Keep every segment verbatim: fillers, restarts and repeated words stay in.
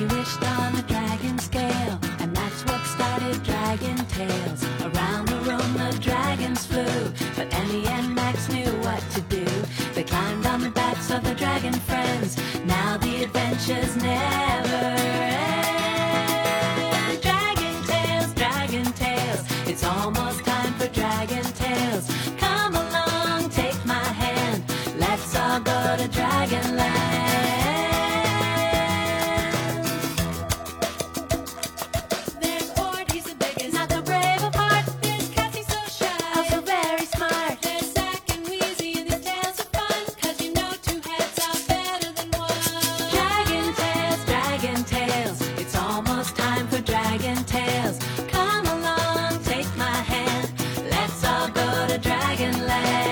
wished on a dragon scale, and that's what started Dragon Tales. Around the room the dragons flew, but Emmy and Max knew what to do. They climbed on the backs of the dragon friends. Now the adventures never end. Dragon Tales, Dragon Tales, it's almost time for Dragon Tales. Come along, take my hand, let's all go to Dragonland. There's Ord, he's the biggest, not the brave of heart. There's Cassie, so shy, also very smart. There's Zack and Wheezy, and these tales are fun, 'cause you know two heads are better than one. Dragon Tales, Dragon Tales, it's almost time for Dragon Tales. Come along, take my hand, let's all go to Dragonland.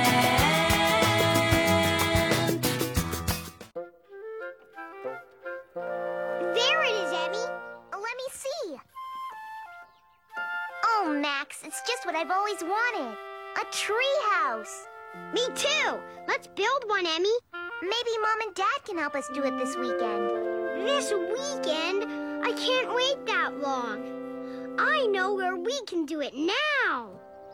There it is, Emmy. Let me see. Oh, Max, it's just what I've always wanted. A tree house. Me too. Let's build one, Emmy. Maybe Mom and Dad can help us do it this weekend. This weekend? I can't wait that long. I know where we can do it now.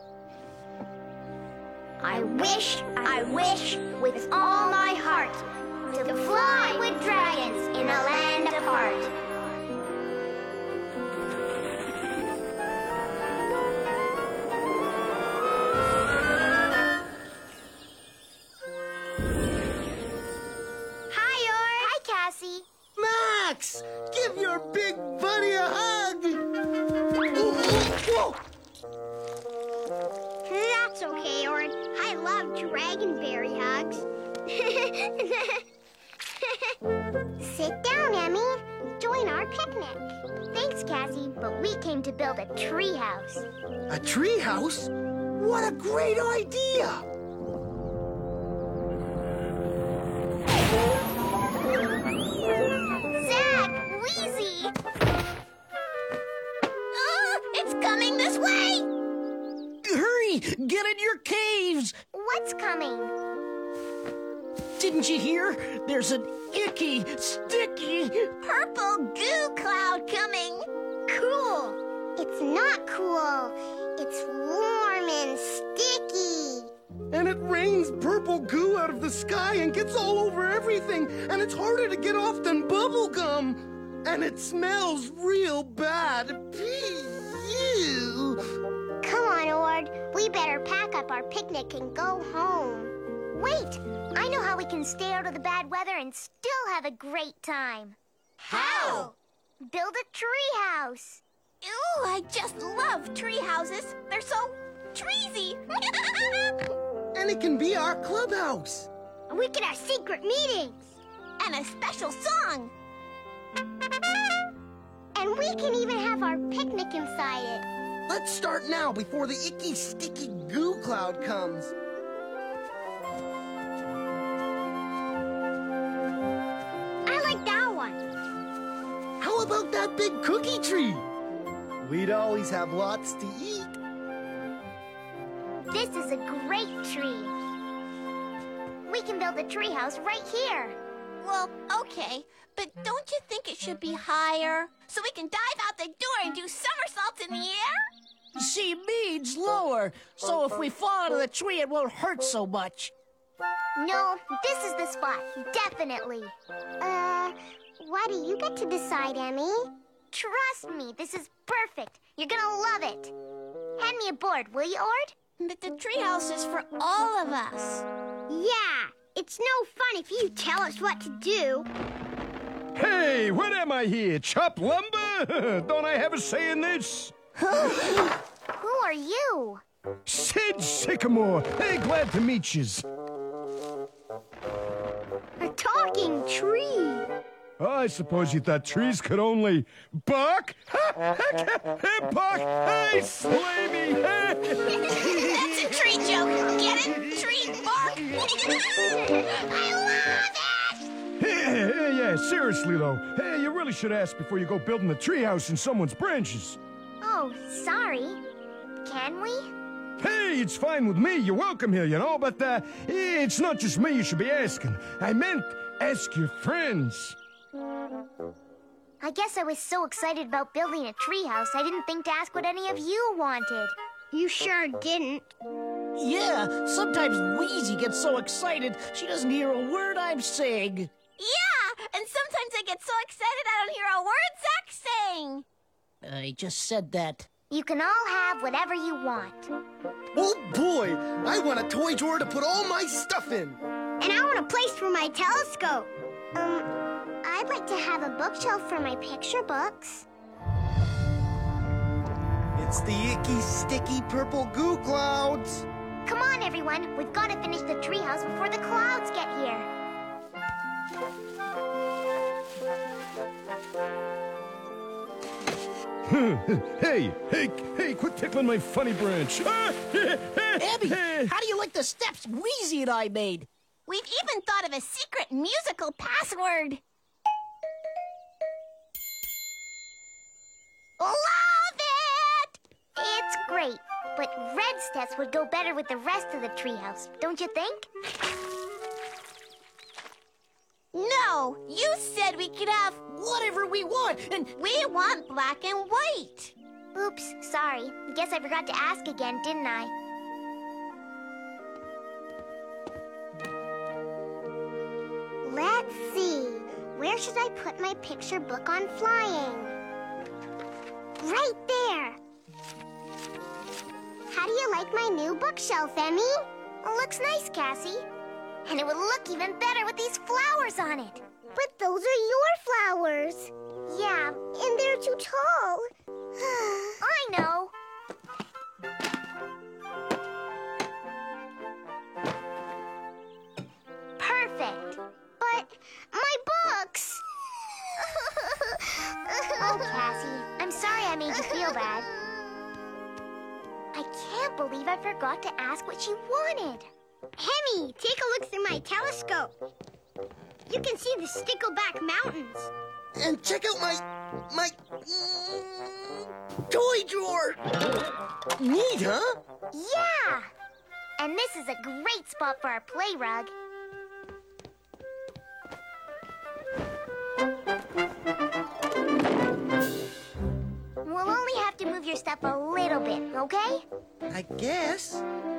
I wish, I wish, with all my heart, to fly with dragons in a land apart. Hi, Ord. Hi, Cassie. Max! Give your big buddy a hug! Whoa! That's okay, Ord. I love dragonberry hugs. Sit down, Emmy. Join our picnic. Thanks, Cassie, but we came to build a tree house. A tree house? What a great idea! Zack! Wheezy! Oh, it's coming this way! Hurry! Get in your caves! What's coming? Didn't you hear? There's an icky, sticky... Purple goo cloud coming. Cool. It's not cool. It's warm and sticky. And it rains purple goo out of the sky and gets all over everything, and it's harder to get off than bubble gum. And it smells real bad. Ew. Come on, Ord. We better pack up our picnic and go home. Wait, I know how we can stay out of the bad weather and still have a great time. How? Build a tree house. Ooh, I just love tree houses. They're so treesy. And it can be our clubhouse. We can have secret meetings. And a special song. And we can even have our picnic inside it. Let's start now before the icky, sticky goo cloud comes. I like that one. How about that big cookie tree? We'd always have lots to eat. This is a great tree. We can build a tree house right here. Well, okay, but don't you think it should be higher? So we can dive out the door and do somersaults in the air? See, means lower, so if we fall out of the tree, it won't hurt so much. No, this is the spot, definitely. Uh, why do you get to decide, Emmy? Trust me, this is perfect. You're gonna love it. Hand me a board, will you, Ord? But the treehouse is for all of us. Yeah, it's no fun if you tell us what to do. Hey, what am I here? Chop lumber? Don't I have a say in this? Who are you? Sid Sycamore. Hey, glad to meet yous. A talking tree. I suppose you thought trees could only bark? Ha! Hey, bark! Hey, slay me! Hey! That's a tree joke. Get it? Tree bark. I love it! Hey, hey, yeah, seriously, though. Hey, you really should ask before you go building a treehouse in someone's branches. Oh, sorry. Can we? Hey, it's fine with me. You're welcome here, you know, but uh, it's not just me you should be asking. I meant ask your friends. I guess I was so excited about building a treehouse, I didn't think to ask what any of you wanted. You sure didn't. Yeah, sometimes Wheezy gets so excited she doesn't hear a word I'm saying. Yeah, and sometimes I get so excited I don't hear a word Zach's saying. I just said that. You can all have whatever you want. Oh boy, I want a toy drawer to put all my stuff in. And I want a place for my telescope. Um, I'd like to have a bookshelf for my picture books. It's the icky, sticky purple goo clouds. Come on, everyone. We've got to finish the treehouse before the clouds get here. Hey, hey, hey, quit tickling my funny branch. Abby, how do you like the steps Wheezy and I made? We've even thought of a secret musical password. Love it! It's great, but red steps would go better with the rest of the treehouse, don't you think? No, you said we could have... Whatever we want, and We want black and white. Oops, sorry. Guess I forgot to ask again, didn't I? Let's see. Where should I put my picture book on flying? Right there. How do you like my new bookshelf, Emmy? It looks nice, Cassie. And it would look even better with these flowers on it. But those are your flowers. Yeah, And they're too tall. I know. Perfect. But my books. Oh, Cassie, I'm sorry I made you feel bad. I can't believe I forgot to ask what she wanted. Hemi, take a look through my telescope. You can see the Stickleback Mountains. And check out my, my, mm, toy drawer. Neat, huh? Yeah! And this is a great spot for our play rug. We'll only have to move your stuff a little bit, okay? I guess.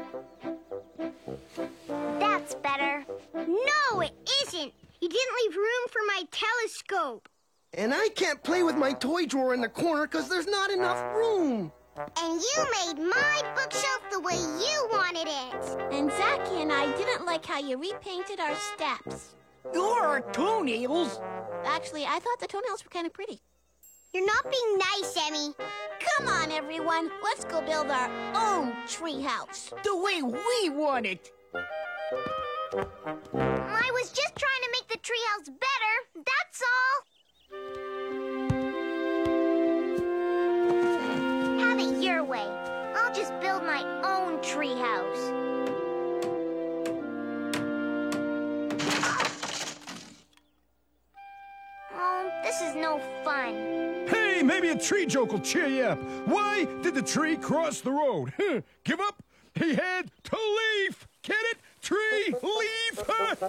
That's better. No, it isn't. You didn't leave room for my telescope. And I can't play with my toy drawer in the corner because there's not enough room. And you made my bookshelf the way you wanted it. And Zachy and I didn't like how you repainted our steps. or our toenails. Actually, I thought the toenails were kind of pretty. You're not being nice, Emmy. Come on, everyone. Let's go build our own treehouse. The way we want it. I was just trying to make the treehouse better, that's all. Have it your way. I'll just build my own treehouse. Oh, this is no fun. Hey, maybe a tree joke will cheer you up. Why did the tree cross the road? Huh, give up? He had to leave. Get it? Tree, leave.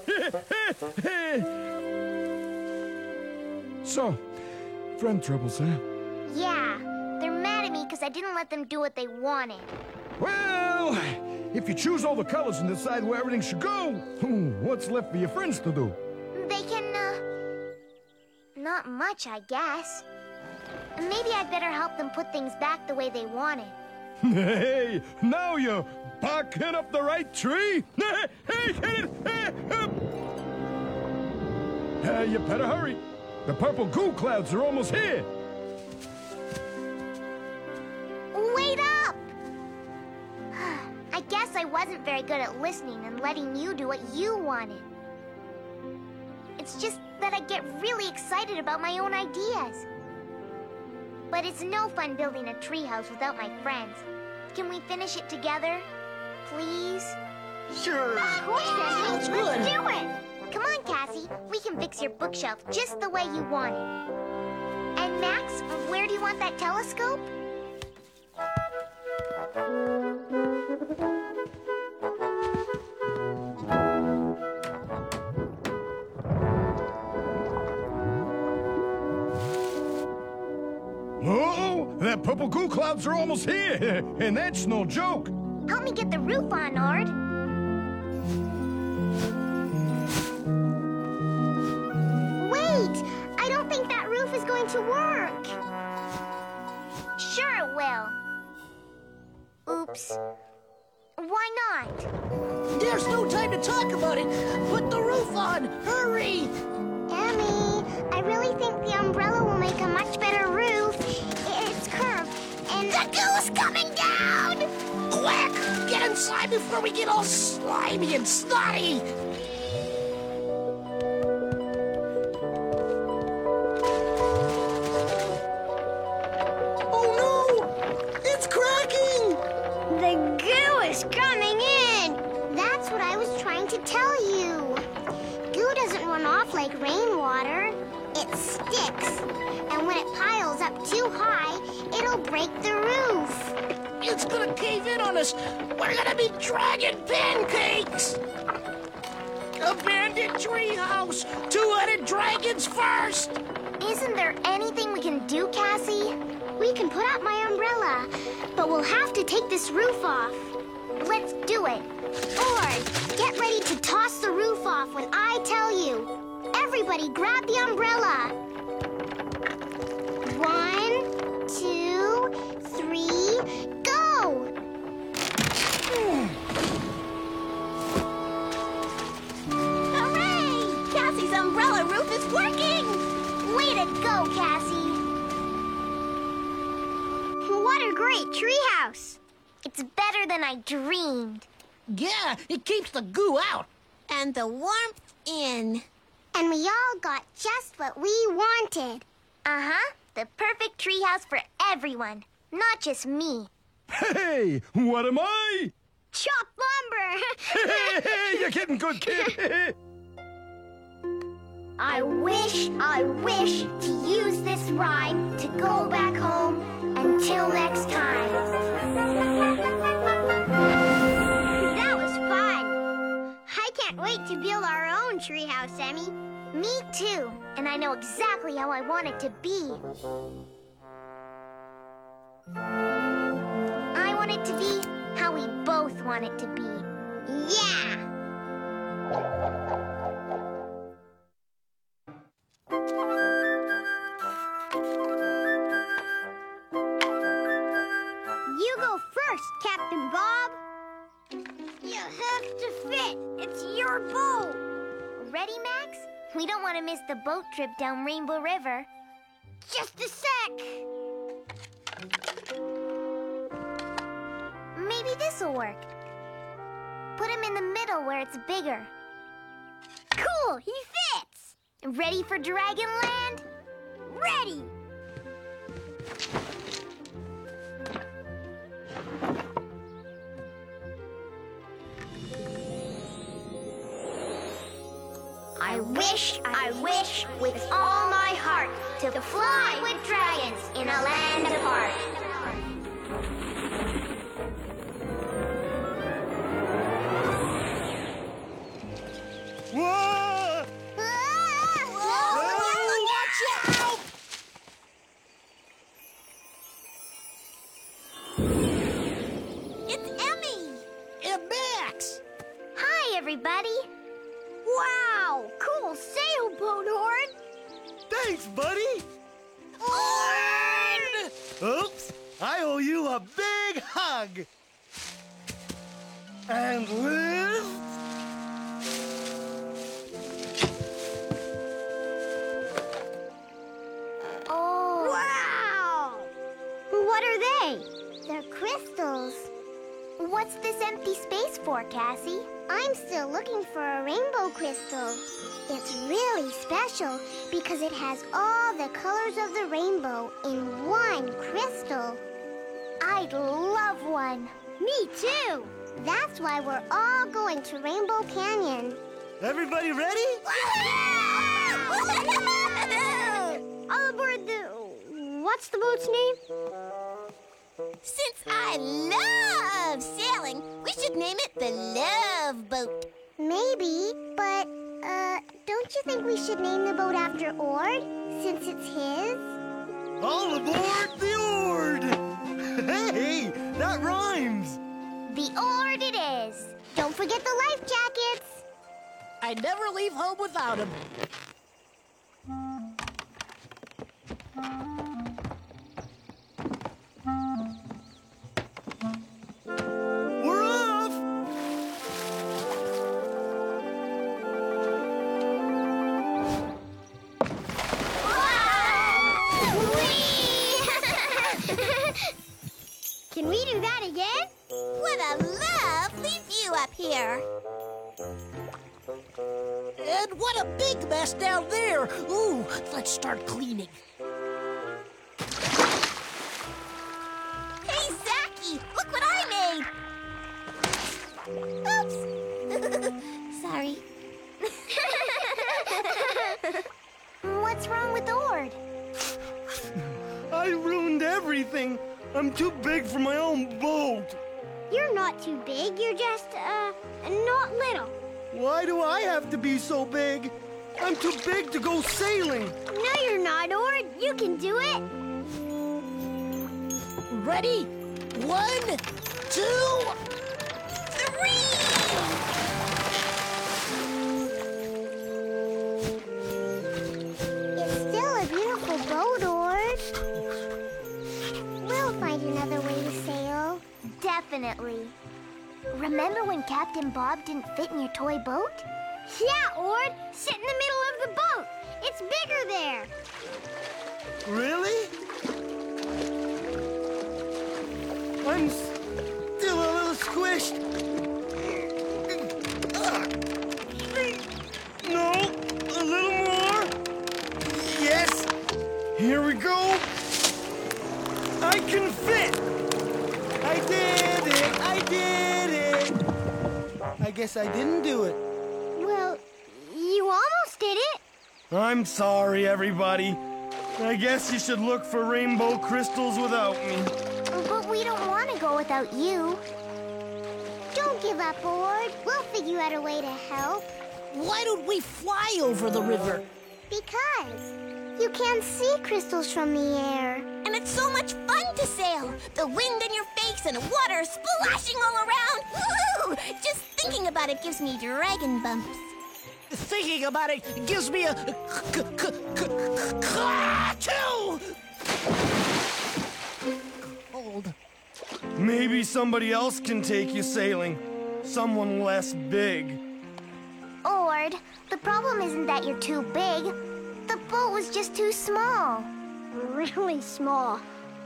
So, friend troubles, huh? Yeah, they're mad at me because I didn't let them do what they wanted. Well, if you choose all the colors and decide where everything should go, what's left for your friends to do? They can, uh... not much, I guess. Maybe I'd better help them put things back the way they wanted. Hey, now you're barking up the right tree. Hey, get it? Hey, up. Hey, you better hurry. The purple goo clouds are almost here. Wait up! I guess I wasn't very good at listening and letting you do what you wanted. It's just that I get really excited about my own ideas. But it's no fun building a treehouse without my friends. Can we finish it together? Please? Sure. Of course, Emmy. Sounds Let's good. do it. Come on, Cassie. We can fix your bookshelf just the way you want it. And Max, where do you want that telescope? The purple goo clouds are almost here, and that's no joke. Help me get the roof on, Ord. Wait! I don't think that roof is going to work. Sure it will. Oops. Why not? There's no time to talk about it. Put the roof on. Hurry. Emmy, I really think the umbrella will make a much better roof. It's curved, and the goo's coming down! Quick! Get inside before we get all slimy and snotty. Oh no! It's cracking! The goo is coming in! That's what I was trying to tell you. Goo doesn't run off like rainwater. It sticks. And when it piles up too high, it'll break the roof. It's gonna cave in on us. We're gonna be dragon pancakes. Abandoned treehouse. Two-headed dragons first. Isn't there anything we can do, Cassie? We can put out my umbrella, but we'll have to take this roof off. Let's do it. Ord, get ready to toss the roof off when I tell you. Everybody grab the umbrella. One, two, three, go! Hooray! Cassie's umbrella roof is working! Way to go, Cassie! What a great treehouse! It's better than I dreamed. Yeah, it keeps the goo out. And the warmth in. And we all got just what we wanted. Uh-huh. The perfect treehouse for everyone, not just me. Hey, what am I? Chop lumber! Hey, hey, you're getting good, kid. I wish, I wish to use this rhyme to go back home. Until next time. That was fun. I can't wait to build our own treehouse, Emmy. Me too. And I know exactly how I want it to be. I want it to be how we both want it to be. Yeah! You go first, Captain Bob. You have to fit. It's your boat. Ready, Max? We don't want to miss the boat trip down Rainbow River. Just a sec. Maybe this'll work. Put him in the middle where it's bigger. Cool, he fits. Ready for Dragonland? Ready. I wish, I wish with all my heart to fly with dragons in a land apart. Whoa! Watch out! It's Emmy! And Max. Hi, everybody. Wow, cool sailboat, Ord. Thanks, buddy! Ord! Oops! I owe you a big hug! And lift... Oh. Wow! What are they? They're crystals. What's this empty space for, Cassie? I'm still looking for a rainbow crystal. It's really special because it has all the colors of the rainbow in one crystal. I'd love one. Me too. That's why we're all going to Rainbow Canyon. Everybody ready? All aboard the... What's the boat's name? Since I love sailing, we should name it the Love Boat. Maybe, but, uh, don't you think we should name the boat after Ord, since it's his? All aboard the Ord! Hey, that rhymes! The Ord it is. Don't forget the life jackets. I never leave home without him. We're off! Can we do that again? What a lovely view up here. And what a big mess down there. Ooh, let's start cleaning. Hey, Zacky, look what I made. Oops. Sorry. What's wrong with the Ord? I ruined everything. I'm too big for my own boat. You're not too big. You're just, uh, not little. Why do I have to be so big? I'm too big to go sailing. No, you're not, Ord. You can do it. Ready? One, two, Three! It's still a beautiful boat, Ord. We'll find another way to sail. Definitely. Remember when Captain Bob didn't fit in your toy boat? Yeah, Ord. Sit in the middle of the boat. It's bigger there. Really? I'm still a little squished. No, a little more. Yes. Here we go. I can fit. I did it. I did it. I guess I didn't do it. Well, you almost did it. I'm sorry, everybody. I guess you should look for rainbow crystals without me. But we don't want to go without you. Don't give up, Ord. We'll figure out a way to help. why don't we fly over the river? Because you can't see crystals from the air. And it's so much fun to sail. The wind in your face and water splashing all around. Woo! Just thinking about it gives me dragon bumps. Thinking about it gives me a k- k- k- k- chill. Cold. Maybe somebody else can take you sailing. Someone less big. Ord, the problem isn't that you're too big. The boat was just too small. Really small.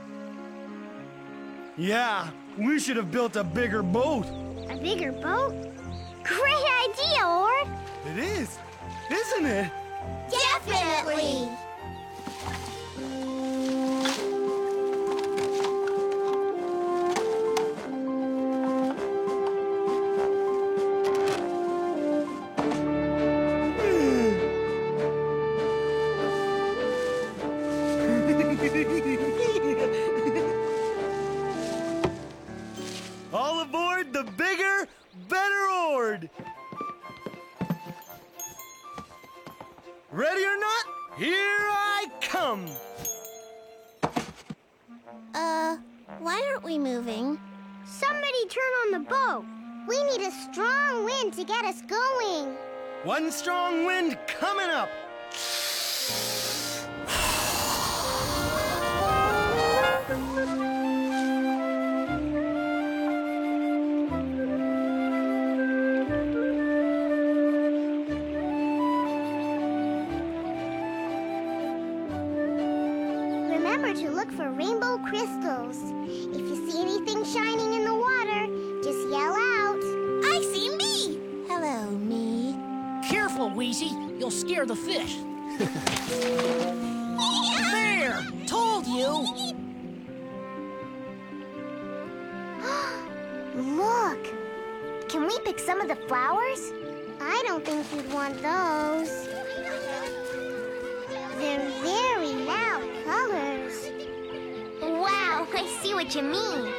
Yeah, we should have built a bigger boat. A bigger boat? Great idea, Ord. It is, isn't it? Definitely. All aboard the bigger, better Ord. Ready or not, here I come. Uh, why aren't we moving? Somebody turn on the boat. We need a strong wind to get us going. One strong wind coming up. Remember to look for rainbow crystals. If you see anything shining in the water, just yell out. I see me. Hello, me. Careful, Wheezy. You'll scare the fish. There! Told you! Look! Can we pick some of the flowers? I don't think you'd want those. They're very loud colors. Wow, I see what you mean.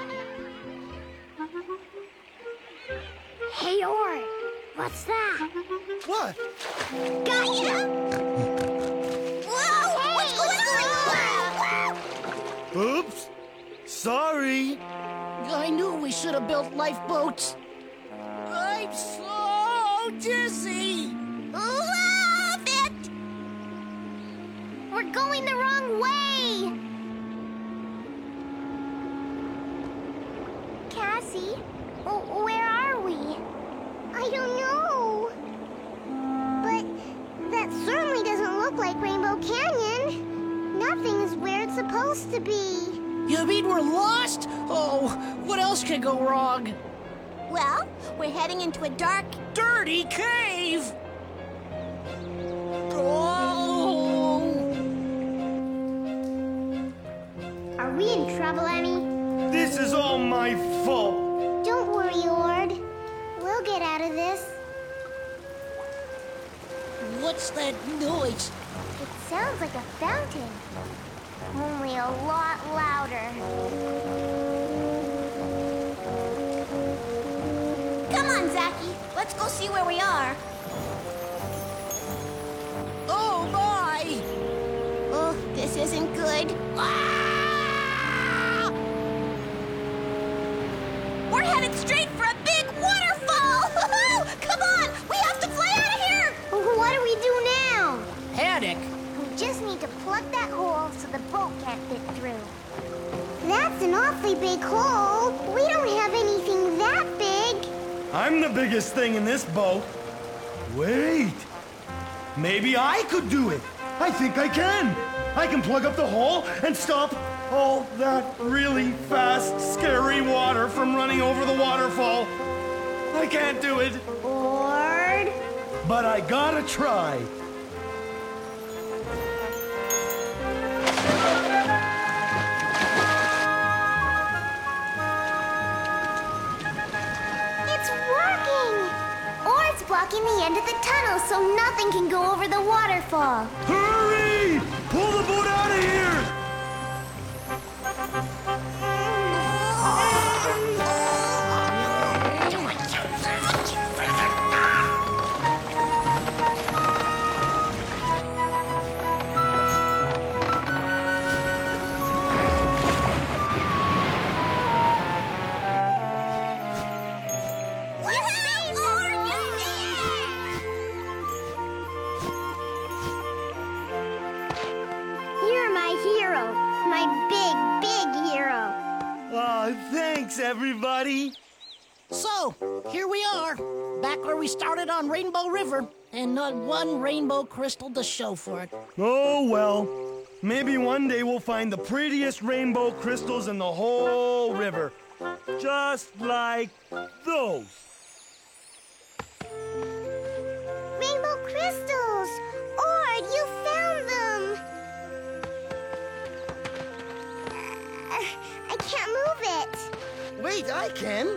Hey, Ord, what's that? What? Got ya! Whoa! Hey, what's going what's on? going on? Wow, should have built lifeboats. I'm so dizzy. Love it! We're going the wrong way! Cassie, w- where are we? I don't know. But that certainly doesn't look like Rainbow Canyon. Nothing's where it's supposed to be. You mean we're lost? Oh, what else could go wrong? Well, we're heading into a dark... Dirty cave! Oh! Are we in trouble, Emmy? This is all my fault. Don't worry, Ord. We'll get out of this. What's that noise? It sounds like a fountain. Only a lot louder. Come on, Zachy. Let's go see where we are. Oh, my! Oh, this isn't good. Ah! We're headed straight for a big waterfall! Come on! We have to fly out of here! What do we do now? Panic! We just need to plug that hole so the boat can't fit through. That's an awfully big hole. We don't have anything that big. I'm the biggest thing in this boat. Wait. Maybe I could do it. I think I can. I can plug up the hole and stop all that really fast, scary water from running over the waterfall. I can't do it, Ord. but I gotta try. It's working. Ord's blocking the end of the tunnel so nothing can go over the waterfall. Hurry! Pull the boat out of here! You're my hero. My big, big hero. Oh, thanks, everybody. So, here we are, back where we started on Rainbow River, and not one rainbow crystal to show for it. Oh, well. Maybe one day we'll find the prettiest rainbow crystals in the whole river. Just like those. Rainbow crystals. Ord, you found them. Uh, I can't move it. Wait, I can.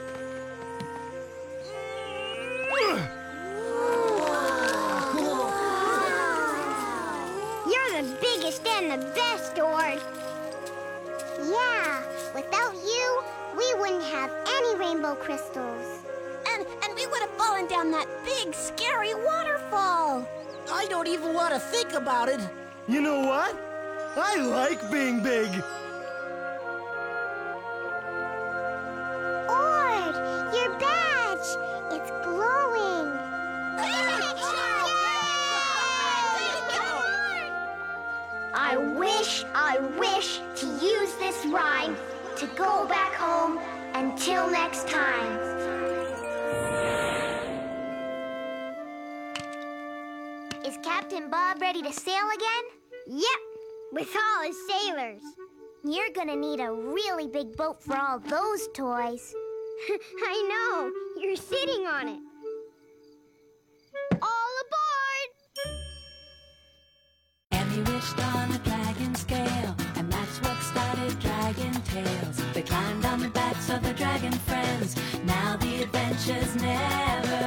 You're the biggest and the best, Ord. Yeah, without you, we wouldn't have any rainbow crystals. And, and we would have fallen down that big, scary waterfall. I don't even want to think about it. You know what? I like being big. Ord, your badge. It's glowing. I wish, I wish to use this rhyme to go back home. Until next time. Is Captain Bob ready to sail again? Yep, with all his sailors. You're gonna need a really big boat for all those toys. I know, you're sitting on it. All aboard! Emmy wished on a dragon scale, and that's what started Dragon Tales. They climbed on the backs of the dragon friends. Now the adventures never